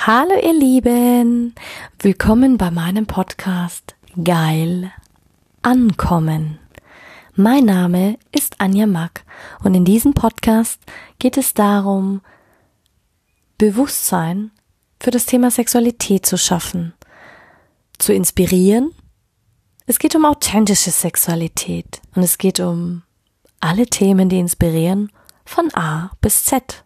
Hallo ihr Lieben, willkommen bei meinem Podcast Geil Ankommen. Mein Name ist Anja Mack und in diesem Podcast geht es darum, Bewusstsein für das Thema Sexualität zu schaffen, zu inspirieren. Es geht um authentische Sexualität und es geht um alle Themen, die inspirieren, von A bis Z.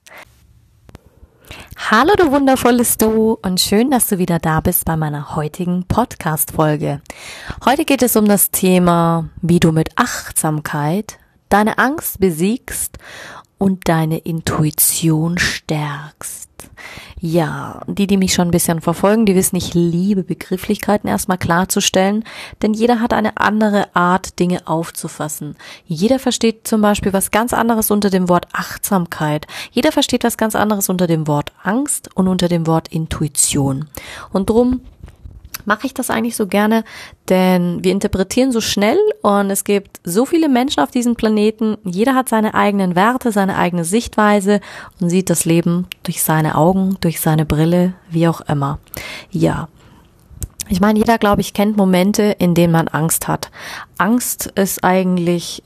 Hallo du wundervolles Du und schön, dass du wieder da bist bei meiner heutigen Podcast-Folge. Heute geht es um das Thema, wie du mit Achtsamkeit deine Angst besiegst und deine Intuition stärkst. Ja, die mich schon ein bisschen verfolgen, die wissen, ich liebe Begrifflichkeiten erstmal klarzustellen, denn jeder hat eine andere Art, Dinge aufzufassen. Jeder versteht zum Beispiel was ganz anderes unter dem Wort Achtsamkeit. Jeder versteht was ganz anderes unter dem Wort Angst und unter dem Wort Intuition. Und drum mache ich das eigentlich so gerne, denn wir interpretieren so schnell und es gibt so viele Menschen auf diesem Planeten. Jeder hat seine eigenen Werte, seine eigene Sichtweise und sieht das Leben durch seine Augen, durch seine Brille, wie auch immer. Ja, ich meine, jeder, glaube ich, kennt Momente, in denen man Angst hat. Angst ist eigentlich,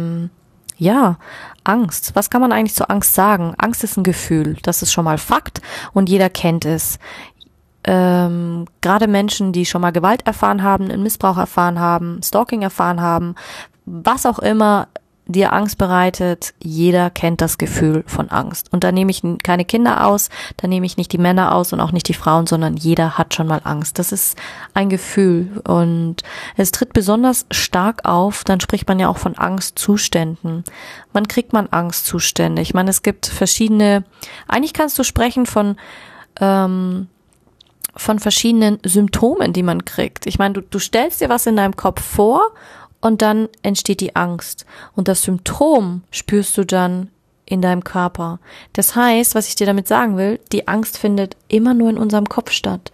Angst. Was kann man eigentlich zu Angst sagen? Angst ist ein Gefühl, das ist schon mal Fakt und jeder kennt es. Gerade Menschen, die schon mal Gewalt erfahren haben, einen Missbrauch erfahren haben, Stalking erfahren haben, was auch immer dir Angst bereitet, jeder kennt das Gefühl von Angst. Und da nehme ich keine Kinder aus, da nehme ich nicht die Männer aus und auch nicht die Frauen, sondern jeder hat schon mal Angst. Das ist ein Gefühl und es tritt besonders stark auf, dann spricht man ja auch von Angstzuständen. Wann kriegt man Angstzustände? Ich meine, es gibt verschiedene, eigentlich kannst du sprechen von verschiedenen Symptomen, die man kriegt. Ich meine, du stellst dir was in deinem Kopf vor und dann entsteht die Angst. Und das Symptom spürst du dann in deinem Körper. Das heißt, was ich dir damit sagen will, die Angst findet immer nur in unserem Kopf statt.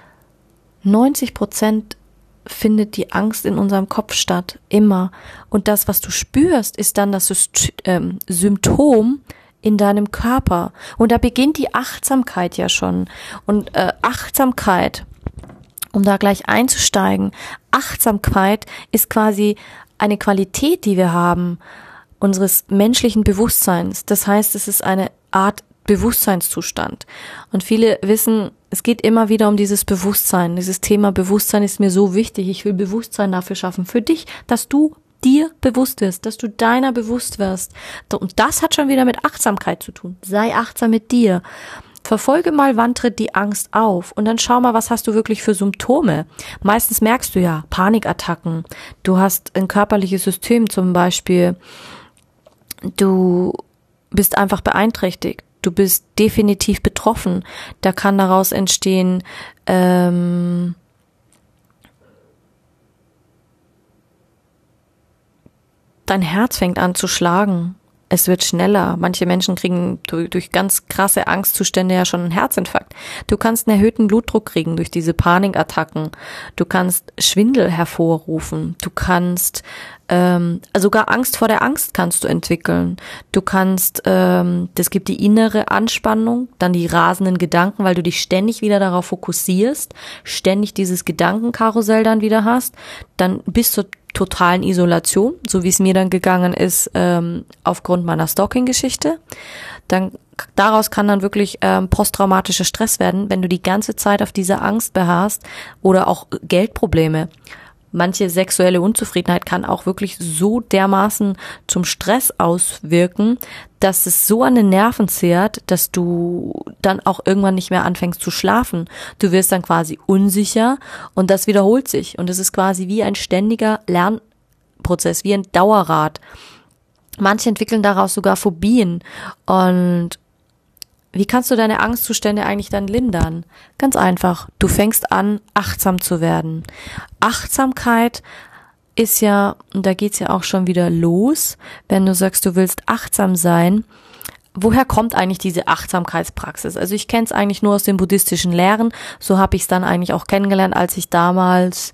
90% findet die Angst in unserem Kopf statt. Immer. Und das, was du spürst, ist dann das Symptom in deinem Körper. Und da beginnt die Achtsamkeit ja schon. Und Achtsamkeit, um da gleich einzusteigen, Achtsamkeit ist quasi eine Qualität, die wir haben, unseres menschlichen Bewusstseins. Das heißt, es ist eine Art Bewusstseinszustand. Und viele wissen, es geht immer wieder um dieses Bewusstsein. Dieses Thema Bewusstsein ist mir so wichtig. Ich will Bewusstsein dafür schaffen, für dich, dass du dir bewusst wirst, dass du deiner bewusst wirst. Und das hat schon wieder mit Achtsamkeit zu tun. Sei achtsam mit dir. Verfolge mal, wann tritt die Angst auf und dann schau mal, was hast du wirklich für Symptome. Meistens merkst du ja Panikattacken. Du hast ein körperliches System zum Beispiel. Du bist einfach beeinträchtigt. Du bist definitiv betroffen. Da kann daraus entstehen, dein Herz fängt an zu schlagen. Es wird schneller. Manche Menschen kriegen durch ganz krasse Angstzustände ja schon einen Herzinfarkt. Du kannst einen erhöhten Blutdruck kriegen durch diese Panikattacken. Du kannst Schwindel hervorrufen. Du kannst sogar Angst vor der Angst kannst du entwickeln. Du kannst, das gibt die innere Anspannung, dann die rasenden Gedanken, weil du dich ständig wieder darauf fokussierst, ständig dieses Gedankenkarussell dann wieder hast, dann bis zur totalen Isolation, so wie es mir dann gegangen ist aufgrund meiner Stalking-Geschichte. Dann daraus kann dann wirklich posttraumatischer Stress werden, wenn du die ganze Zeit auf diese Angst beharrst oder auch Geldprobleme. Manche sexuelle Unzufriedenheit kann auch wirklich so dermaßen zum Stress auswirken, dass es so an den Nerven zehrt, dass du dann auch irgendwann nicht mehr anfängst zu schlafen. Du wirst dann quasi unsicher und das wiederholt sich. Und es ist quasi wie ein ständiger Lernprozess, wie ein Dauerrad. Manche entwickeln daraus sogar Phobien. Und wie kannst du deine Angstzustände eigentlich dann lindern? Ganz einfach. Du fängst an, achtsam zu werden. Achtsamkeit ist ja, und da geht's ja auch schon wieder los, wenn du sagst, du willst achtsam sein. Woher kommt eigentlich diese Achtsamkeitspraxis? Also ich kenne es eigentlich nur aus den buddhistischen Lehren. So habe ich es dann eigentlich auch kennengelernt, als ich damals,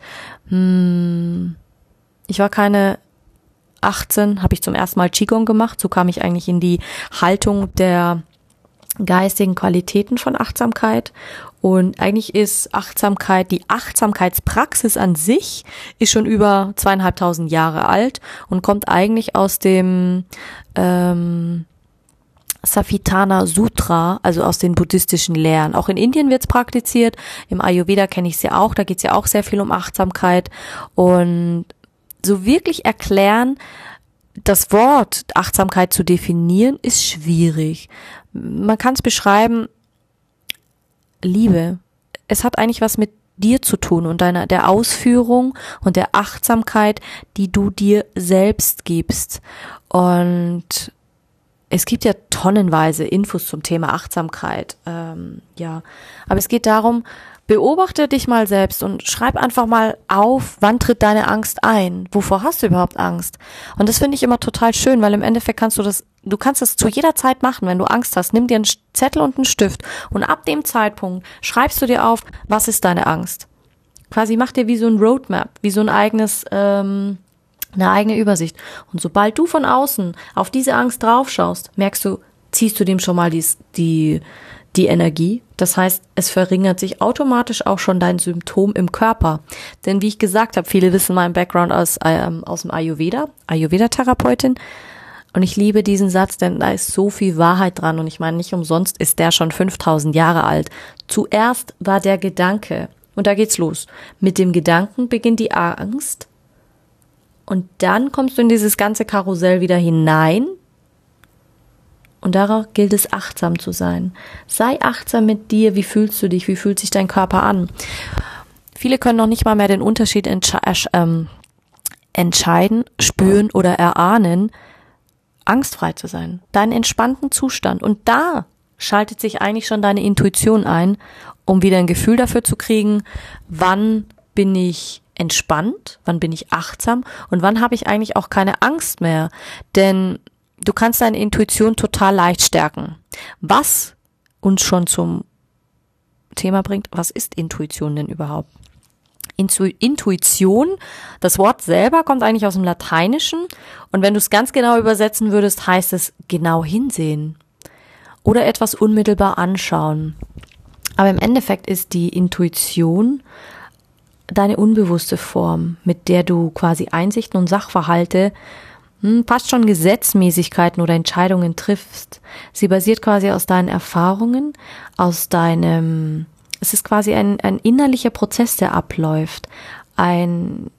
ich war keine 18, habe ich zum ersten Mal Qigong gemacht. So kam ich eigentlich in die Haltung der geistigen Qualitäten von Achtsamkeit. Und eigentlich ist Achtsamkeit, die Achtsamkeitspraxis an sich ist schon über 2500 Jahre alt und kommt eigentlich aus dem Savitana Sutra, also aus den buddhistischen Lehren. Auch in Indien wird es praktiziert, im Ayurveda kenne ich es ja auch, da geht es ja auch sehr viel um Achtsamkeit. Und so wirklich erklären, das Wort Achtsamkeit zu definieren, ist schwierig. Man kann es beschreiben, Liebe. Es hat eigentlich was mit dir zu tun und der Ausführung und der Achtsamkeit, die du dir selbst gibst. Und es gibt ja tonnenweise Infos zum Thema Achtsamkeit. Aber es geht darum, beobachte dich mal selbst und schreib einfach mal auf, wann tritt deine Angst ein? Wovor hast du überhaupt Angst? Und das finde ich immer total schön, weil im Endeffekt kannst du kannst das zu jeder Zeit machen, wenn du Angst hast. Nimm dir einen Zettel und einen Stift und ab dem Zeitpunkt schreibst du dir auf, was ist deine Angst? Quasi mach dir wie so ein Roadmap, wie so ein eigenes, eine eigene Übersicht. Und sobald du von außen auf diese Angst draufschaust, merkst du, ziehst du dem schon mal die Energie. Das heißt, es verringert sich automatisch auch schon dein Symptom im Körper. Denn wie ich gesagt habe, viele wissen meinen Background aus dem Ayurveda-Therapeutin. Und ich liebe diesen Satz, denn da ist so viel Wahrheit dran. Und ich meine, nicht umsonst ist der schon 5000 Jahre alt. Zuerst war der Gedanke. Und da geht's los. Mit dem Gedanken beginnt die Angst. Und dann kommst du in dieses ganze Karussell wieder hinein. Und darauf gilt es, achtsam zu sein. Sei achtsam mit dir. Wie fühlst du dich? Wie fühlt sich dein Körper an? Viele können noch nicht mal mehr den Unterschied entscheiden, spüren oder erahnen, angstfrei zu sein. Deinen entspannten Zustand. Und da schaltet sich eigentlich schon deine Intuition ein, um wieder ein Gefühl dafür zu kriegen, wann bin ich entspannt, wann bin ich achtsam und wann habe ich eigentlich auch keine Angst mehr. Denn du kannst deine Intuition total leicht stärken. Was uns schon zum Thema bringt, was ist Intuition denn überhaupt? Intuition, das Wort selber kommt eigentlich aus dem Lateinischen und wenn du es ganz genau übersetzen würdest, heißt es genau hinsehen oder etwas unmittelbar anschauen. Aber im Endeffekt ist die Intuition deine unbewusste Form, mit der du quasi Einsichten und Sachverhalte, fast schon Gesetzmäßigkeiten oder Entscheidungen triffst. Sie basiert quasi aus deinen Erfahrungen, es ist quasi ein innerlicher Prozess, der abläuft. Ein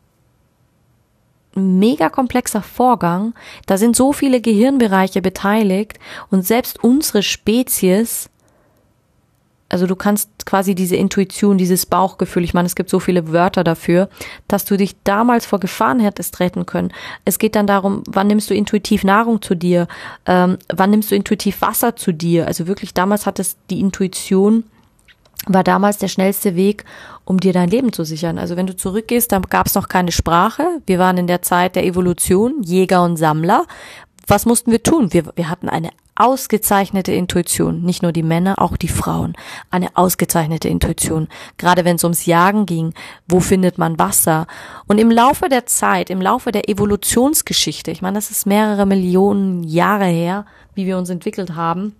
mega komplexer Vorgang. Da sind so viele Gehirnbereiche beteiligt und selbst unsere Spezies, also du kannst quasi diese Intuition, dieses Bauchgefühl, ich meine, es gibt so viele Wörter dafür, dass du dich damals vor Gefahren hättest retten können. Es geht dann darum, wann nimmst du intuitiv Nahrung zu dir, wann nimmst du intuitiv Wasser zu dir. Also wirklich damals die Intuition war damals der schnellste Weg, um dir dein Leben zu sichern. Also wenn du zurückgehst, dann gab es noch keine Sprache. Wir waren in der Zeit der Evolution, Jäger und Sammler. Was mussten wir tun? Wir hatten eine ausgezeichnete Intuition. Nicht nur die Männer, auch die Frauen. Eine ausgezeichnete Intuition. Gerade wenn es ums Jagen ging. Wo findet man Wasser? Und im Laufe der Zeit, im Laufe der Evolutionsgeschichte, ich meine, das ist mehrere Millionen Jahre her, wie wir uns entwickelt haben,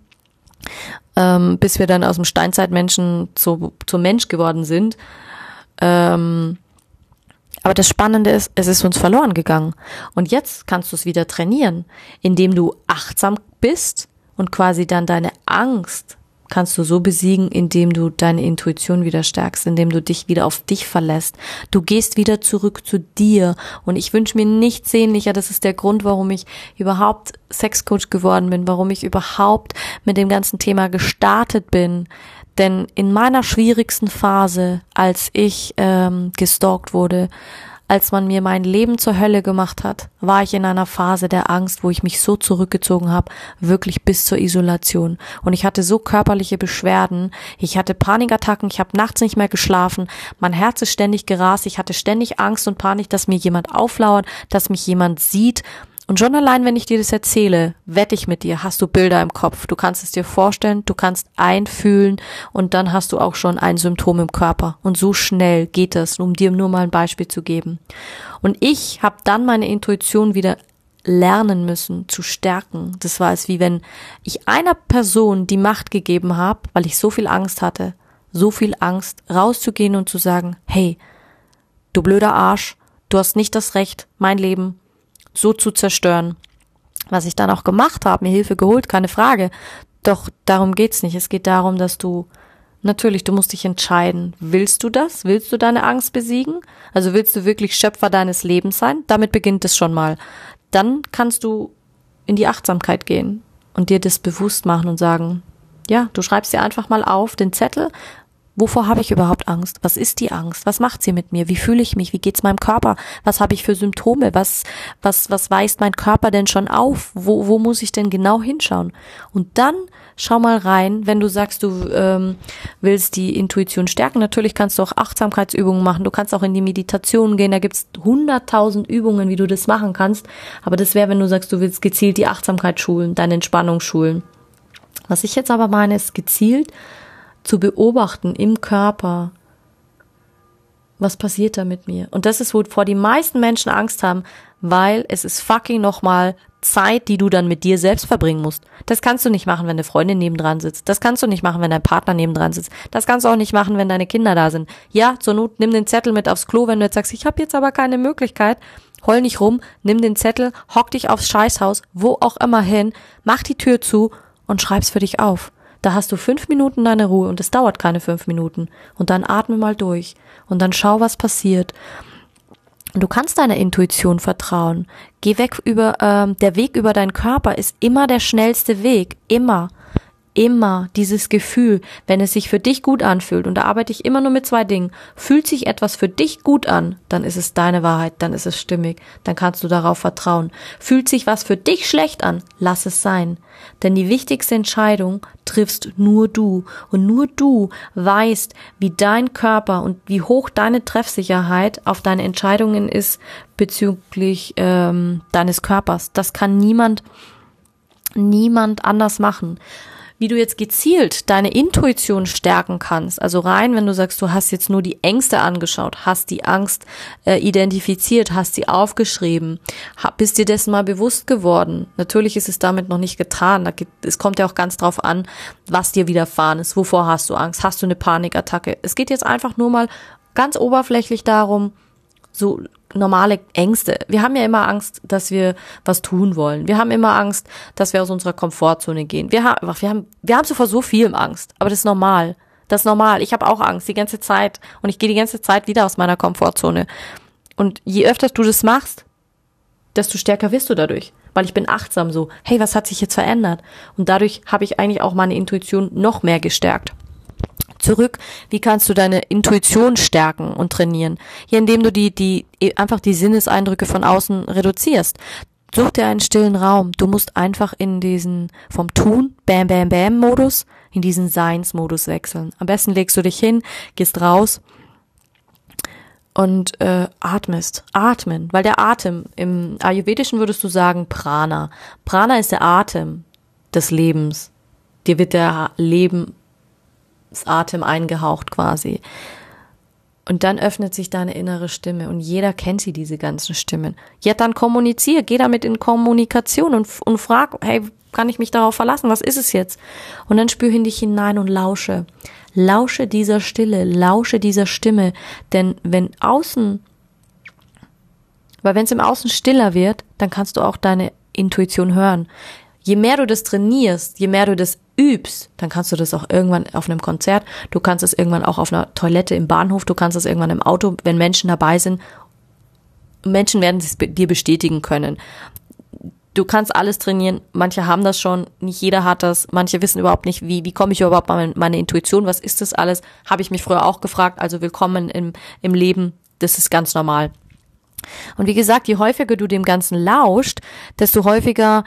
bis wir dann aus dem Steinzeitmenschen zum Mensch geworden sind. Aber das Spannende ist, es ist uns verloren gegangen. Und jetzt kannst du es wieder trainieren, indem du achtsam bist und quasi dann deine Angst kannst du so besiegen, indem du deine Intuition wieder stärkst, indem du dich wieder auf dich verlässt. Du gehst wieder zurück zu dir. Und ich wünsche mir nichts sehnlicher. Das ist der Grund, warum ich überhaupt Sexcoach geworden bin, warum ich überhaupt mit dem ganzen Thema gestartet bin. Denn in meiner schwierigsten Phase, als ich gestalkt wurde, als man mir mein Leben zur Hölle gemacht hat, war ich in einer Phase der Angst, wo ich mich so zurückgezogen habe, wirklich bis zur Isolation. Und ich hatte so körperliche Beschwerden, ich hatte Panikattacken, ich habe nachts nicht mehr geschlafen, mein Herz ist ständig gerast, ich hatte ständig Angst und Panik, dass mir jemand auflauert, dass mich jemand sieht. Und schon allein, wenn ich dir das erzähle, wette ich mit dir, hast du Bilder im Kopf. Du kannst es dir vorstellen, du kannst einfühlen und dann hast du auch schon ein Symptom im Körper. Und so schnell geht das, um dir nur mal ein Beispiel zu geben. Und ich habe dann meine Intuition wieder lernen müssen zu stärken. Das war es, wie wenn ich einer Person die Macht gegeben habe, weil ich so viel Angst hatte, so viel Angst, rauszugehen und zu sagen, hey, du blöder Arsch, du hast nicht das Recht, mein Leben so zu zerstören. Was ich dann auch gemacht habe, mir Hilfe geholt, keine Frage. Doch darum geht's nicht. Es geht darum, dass du musst dich entscheiden. Willst du das? Willst du deine Angst besiegen? Also willst du wirklich Schöpfer deines Lebens sein? Damit beginnt es schon mal. Dann kannst du in die Achtsamkeit gehen und dir das bewusst machen und sagen, ja, du schreibst dir einfach mal auf den Zettel, wovor habe ich überhaupt Angst? Was ist die Angst? Was macht sie mit mir? Wie fühle ich mich? Wie geht's meinem Körper? Was habe ich für Symptome? Was weist mein Körper denn schon auf? Wo muss ich denn genau hinschauen? Und dann schau mal rein, wenn du sagst, du willst die Intuition stärken. Natürlich kannst du auch Achtsamkeitsübungen machen. Du kannst auch in die Meditation gehen. Da gibt's 100.000 Übungen, wie du das machen kannst. Aber das wäre, wenn du sagst, du willst gezielt die Achtsamkeit schulen, deine Entspannung schulen. Was ich jetzt aber meine, ist gezielt zu beobachten im Körper, was passiert da mit mir? Und das ist, wovor die meisten Menschen Angst haben, weil es ist fucking nochmal Zeit, die du dann mit dir selbst verbringen musst. Das kannst du nicht machen, wenn eine Freundin nebendran sitzt. Das kannst du nicht machen, wenn dein Partner nebendran sitzt. Das kannst du auch nicht machen, wenn deine Kinder da sind. Ja, zur Not nimm den Zettel mit aufs Klo, wenn du jetzt sagst, ich habe jetzt aber keine Möglichkeit. Heul nicht rum, nimm den Zettel, hock dich aufs Scheißhaus, wo auch immer hin, mach die Tür zu und schreib's für dich auf. Da hast du 5 Minuten deine Ruhe und es dauert keine 5 Minuten. Und dann atme mal durch und dann schau, was passiert. Du kannst deiner Intuition vertrauen. Geh weg der Weg über deinen Körper ist immer der schnellste Weg. Immer dieses Gefühl, wenn es sich für dich gut anfühlt, und da arbeite ich immer nur mit 2 Dingen, fühlt sich etwas für dich gut an, dann ist es deine Wahrheit, dann ist es stimmig, dann kannst du darauf vertrauen. Fühlt sich was für dich schlecht an, lass es sein. Denn die wichtigste Entscheidung triffst nur du, und nur du weißt, wie dein Körper und wie hoch deine Treffsicherheit auf deine Entscheidungen ist bezüglich deines Körpers. Das kann niemand anders machen. Wie du jetzt gezielt deine Intuition stärken kannst, also rein, wenn du sagst, du hast jetzt nur die Ängste angeschaut, hast die Angst identifiziert, hast sie aufgeschrieben, bist dir dessen mal bewusst geworden. Natürlich ist es damit noch nicht getan. Es kommt ja auch ganz drauf an, was dir widerfahren ist. Wovor hast du Angst? Hast du eine Panikattacke? Es geht jetzt einfach nur mal ganz oberflächlich darum, so normale Ängste. Wir haben ja immer Angst, dass wir was tun wollen. Wir haben immer Angst, dass wir aus unserer Komfortzone gehen. Wir haben so vor so vielem Angst. Aber das ist normal. Das ist normal. Ich habe auch Angst die ganze Zeit. Und ich gehe die ganze Zeit wieder aus meiner Komfortzone. Und je öfter du das machst, desto stärker wirst du dadurch. Weil ich bin achtsam so, hey, was hat sich jetzt verändert? Und dadurch habe ich eigentlich auch meine Intuition noch mehr gestärkt. Zurück, wie kannst du deine Intuition stärken und trainieren? Ja, indem du einfach die Sinneseindrücke von außen reduzierst. Such dir einen stillen Raum. Du musst einfach in diesen vom Tun, Bam, Bam, Bam Modus, in diesen Seins-Modus wechseln. Am besten legst du dich hin, gehst raus und atmest. Atmen, weil der Atem, im Ayurvedischen würdest du sagen Prana. Prana ist der Atem des Lebens. Dir wird der Lebensatem eingehaucht quasi. Und dann öffnet sich deine innere Stimme und jeder kennt diese ganzen Stimmen. Ja, dann kommunizier, geh damit in Kommunikation und frag, hey, kann ich mich darauf verlassen? Was ist es jetzt? Und dann spür in dich hinein und lausche. Lausche dieser Stille, lausche dieser Stimme. Denn wenn es im Außen stiller wird, dann kannst du auch deine Intuition hören. Je mehr du das trainierst, je mehr du das übst, dann kannst du das auch irgendwann auf einem Konzert, du kannst es irgendwann auch auf einer Toilette im Bahnhof, du kannst es irgendwann im Auto, wenn Menschen dabei sind. Menschen werden es dir bestätigen können. Du kannst alles trainieren, manche haben das schon, nicht jeder hat das, manche wissen überhaupt nicht, wie komme ich überhaupt an meine Intuition, was ist das alles, habe ich mich früher auch gefragt, also willkommen im Leben, das ist ganz normal. Und wie gesagt, je häufiger du dem Ganzen lauscht, desto häufiger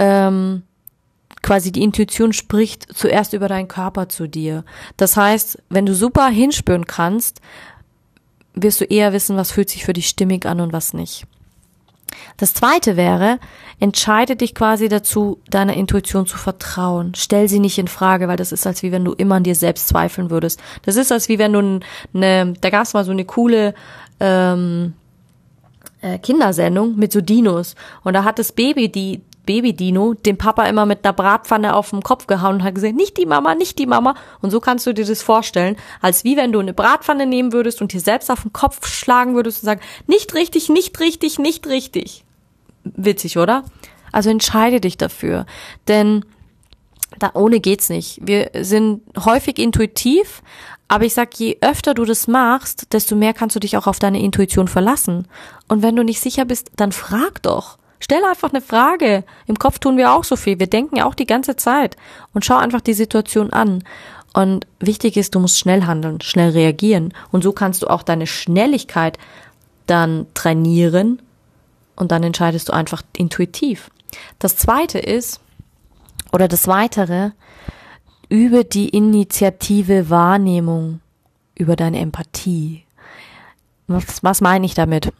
quasi die Intuition spricht zuerst über deinen Körper zu dir. Das heißt, wenn du super hinspüren kannst, wirst du eher wissen, was fühlt sich für dich stimmig an und was nicht. Das Zweite wäre, entscheide dich quasi dazu, deiner Intuition zu vertrauen. Stell sie nicht in Frage, weil das ist, als wie wenn du immer an dir selbst zweifeln würdest. Das ist, als wie wenn du da gab es mal so eine coole Kindersendung mit so Dinos. Und da hat das Baby-Dino dem Papa immer mit einer Bratpfanne auf den Kopf gehauen und hat gesagt, nicht die Mama, nicht die Mama. Und so kannst du dir das vorstellen, als wie wenn du eine Bratpfanne nehmen würdest und dir selbst auf den Kopf schlagen würdest und sagen, nicht richtig, nicht richtig, nicht richtig. Witzig, oder? Also entscheide dich dafür, denn da ohne geht's nicht. Wir sind häufig intuitiv, aber ich sag, je öfter du das machst, desto mehr kannst du dich auch auf deine Intuition verlassen. Und wenn du nicht sicher bist, dann frag doch. Stell einfach eine Frage. Im Kopf tun wir auch so viel. Wir denken ja auch die ganze Zeit. Und schau einfach die Situation an. Und wichtig ist, du musst schnell handeln, schnell reagieren. Und so kannst du auch deine Schnelligkeit dann trainieren. Und dann entscheidest du einfach intuitiv. Das Zweite ist, oder das Weitere, über die initiative Wahrnehmung, über deine Empathie. Was meine ich damit?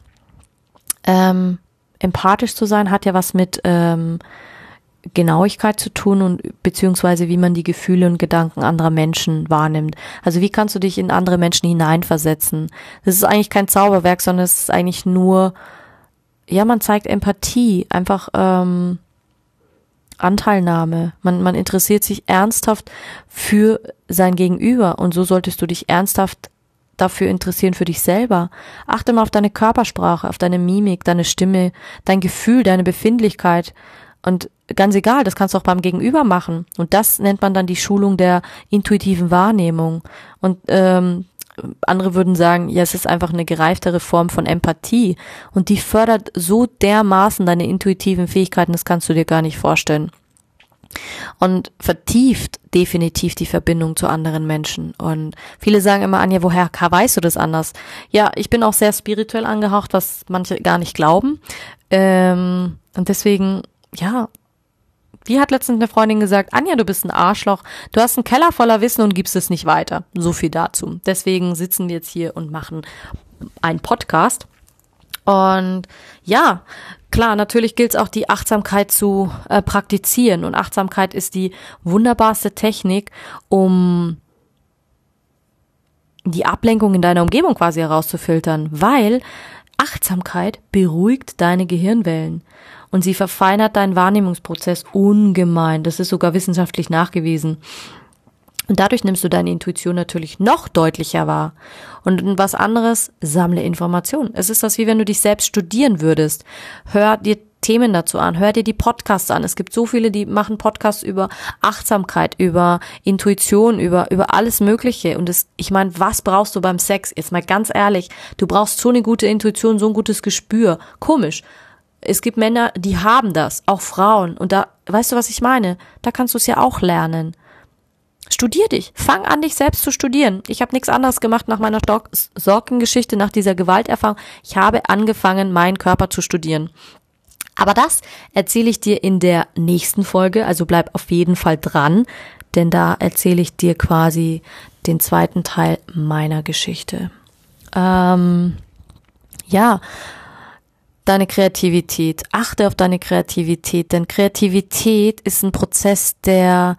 Empathisch zu sein hat ja was mit Genauigkeit zu tun und beziehungsweise wie man die Gefühle und Gedanken anderer Menschen wahrnimmt. Also wie kannst du dich in andere Menschen hineinversetzen? Das ist eigentlich kein Zauberwerk, sondern es ist eigentlich nur, ja, man zeigt Empathie, einfach Anteilnahme. Man interessiert sich ernsthaft für sein Gegenüber und so solltest du dich ernsthaft dafür interessieren, für dich selber. Achte mal auf deine Körpersprache, auf deine Mimik, deine Stimme, dein Gefühl, deine Befindlichkeit und ganz egal, das kannst du auch beim Gegenüber machen und das nennt man dann die Schulung der intuitiven Wahrnehmung und andere würden sagen, ja, es ist einfach eine gereiftere Form von Empathie und die fördert so dermaßen deine intuitiven Fähigkeiten, das kannst du dir gar nicht vorstellen. Und vertieft definitiv die Verbindung zu anderen Menschen. Und viele sagen immer, Anja, woher weißt du das anders? Ja, ich bin auch sehr spirituell angehaucht, was manche gar nicht glauben. Und deswegen, ja, wie hat letztens eine Freundin gesagt, Anja, du bist ein Arschloch, du hast einen Keller voller Wissen und gibst es nicht weiter. So viel dazu. Deswegen sitzen wir jetzt hier und machen einen Podcast. Und ja, klar, natürlich gilt es auch, die Achtsamkeit zu praktizieren. Und Achtsamkeit ist die wunderbarste Technik, um die Ablenkung in deiner Umgebung quasi herauszufiltern, weil Achtsamkeit beruhigt deine Gehirnwellen. Und sie verfeinert deinen Wahrnehmungsprozess ungemein. Das ist sogar wissenschaftlich nachgewiesen. Und dadurch nimmst du deine Intuition natürlich noch deutlicher wahr. Und was anderes, sammle Informationen. Es ist das, wie wenn du dich selbst studieren würdest. Hör dir Themen dazu an, hör dir die Podcasts an. Es gibt so viele, die machen Podcasts über Achtsamkeit, über Intuition, über alles Mögliche. Und ich meine, was brauchst du beim Sex? Jetzt mal ganz ehrlich, du brauchst so eine gute Intuition, so ein gutes Gespür. Komisch. Es gibt Männer, die haben das, auch Frauen. Und da, weißt du, was ich meine? Da kannst du es ja auch lernen. Studier dich. Fang an, dich selbst zu studieren. Ich habe nichts anderes gemacht nach meiner Sorgengeschichte, nach dieser Gewalterfahrung. Ich habe angefangen, meinen Körper zu studieren. Aber das erzähle ich dir in der nächsten Folge, also bleib auf jeden Fall dran, denn da erzähle ich dir quasi den zweiten Teil meiner Geschichte. Ja, deine Kreativität. Achte auf deine Kreativität, denn Kreativität ist ein Prozess, der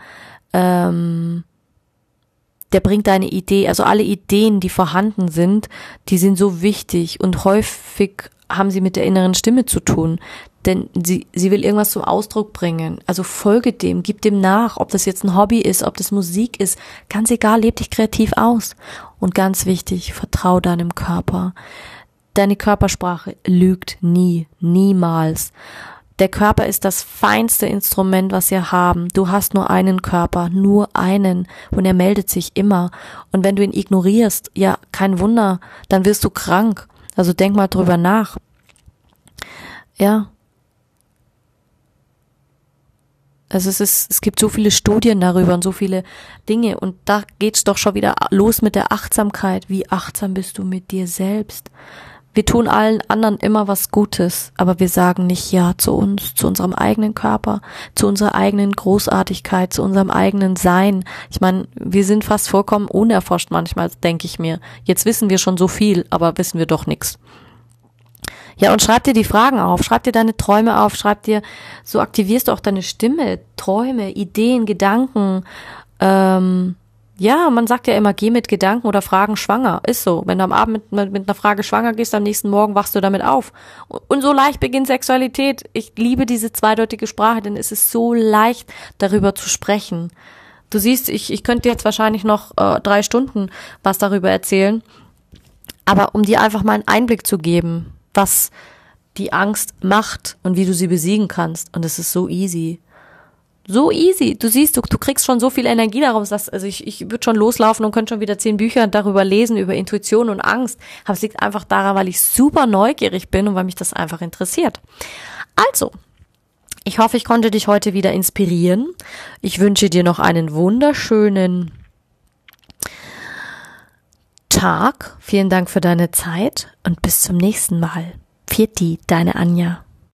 bringt deine Idee, also alle Ideen, die vorhanden sind, die sind so wichtig und häufig haben sie mit der inneren Stimme zu tun, denn sie will irgendwas zum Ausdruck bringen. Also folge dem, gib dem nach, ob das jetzt ein Hobby ist, ob das Musik ist, ganz egal, leb dich kreativ aus. Und ganz wichtig, vertrau deinem Körper. Deine Körpersprache lügt nie, niemals. Der Körper ist das feinste Instrument, was wir haben. Du hast nur einen Körper, nur einen. Und er meldet sich immer. Und wenn du ihn ignorierst, ja, kein Wunder, dann wirst du krank. Also denk mal drüber nach. Ja. Also es gibt so viele Studien darüber und so viele Dinge. Und da geht's doch schon wieder los mit der Achtsamkeit. Wie achtsam bist du mit dir selbst? Wir tun allen anderen immer was Gutes, aber wir sagen nicht Ja zu uns, zu unserem eigenen Körper, zu unserer eigenen Großartigkeit, zu unserem eigenen Sein. Ich meine, wir sind fast vollkommen unerforscht manchmal, denke ich mir. Jetzt wissen wir schon so viel, aber wissen wir doch nichts. Ja, und schreib dir die Fragen auf, schreib dir deine Träume auf, so aktivierst du auch deine Stimme, Träume, Ideen, Gedanken, Ja, man sagt ja immer, geh mit Gedanken oder Fragen schwanger. Ist so. Wenn du am Abend mit einer Frage schwanger gehst, am nächsten Morgen wachst du damit auf. Und so leicht beginnt Sexualität. Ich liebe diese zweideutige Sprache, denn es ist so leicht, darüber zu sprechen. Du siehst, ich könnte jetzt wahrscheinlich noch 3 Stunden was darüber erzählen. Aber um dir einfach mal einen Einblick zu geben, was die Angst macht und wie du sie besiegen kannst. Und es ist so easy. So easy. Du siehst, du kriegst schon so viel Energie daraus, dass, also ich würde schon loslaufen und könnte schon wieder 10 Bücher darüber lesen, über Intuition und Angst. Aber es liegt einfach daran, weil ich super neugierig bin und weil mich das einfach interessiert. Also, ich hoffe, ich konnte dich heute wieder inspirieren. Ich wünsche dir noch einen wunderschönen Tag. Vielen Dank für deine Zeit und bis zum nächsten Mal. Pfiat, deine Anja.